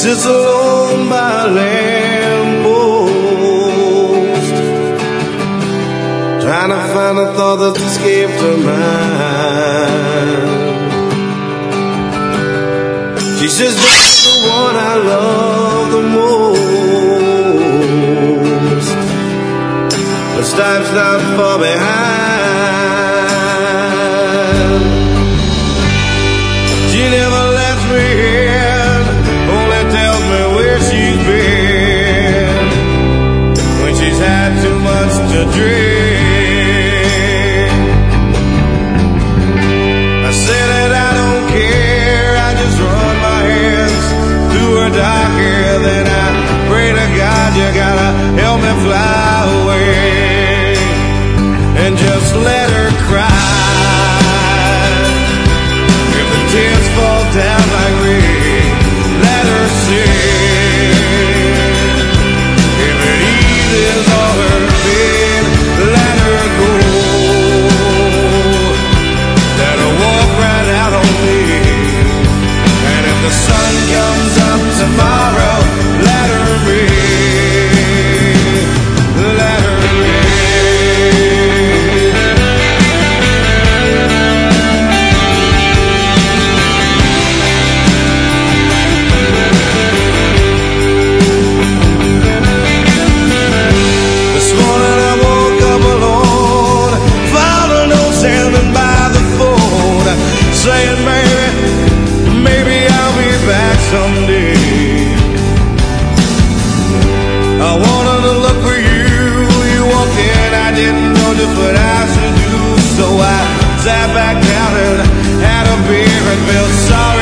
sits alone by a lamppost, trying to find a thought that's escaped her mind. She says, that's the one I love the most, but life's not far behind. She never lets me in, only tells me where she's been when she's had too much to drink. I say that I don't care, I just run my hands through her dark hair, then I pray to God you gotta help me fly away and just let her cry. If the tears fall down like rain, let her sing. If it eases all her pain, let her go. Let her walk right out on me. And if the sun comes up tomorrow, let her be. Let her be. This morning I woke up alone, found a note standing by the phone, saying, baby, maybe I'll be back someday. I wanted to look for you. You walked in, I didn't know just what I should do, so I sat back down and had a beer and felt sorry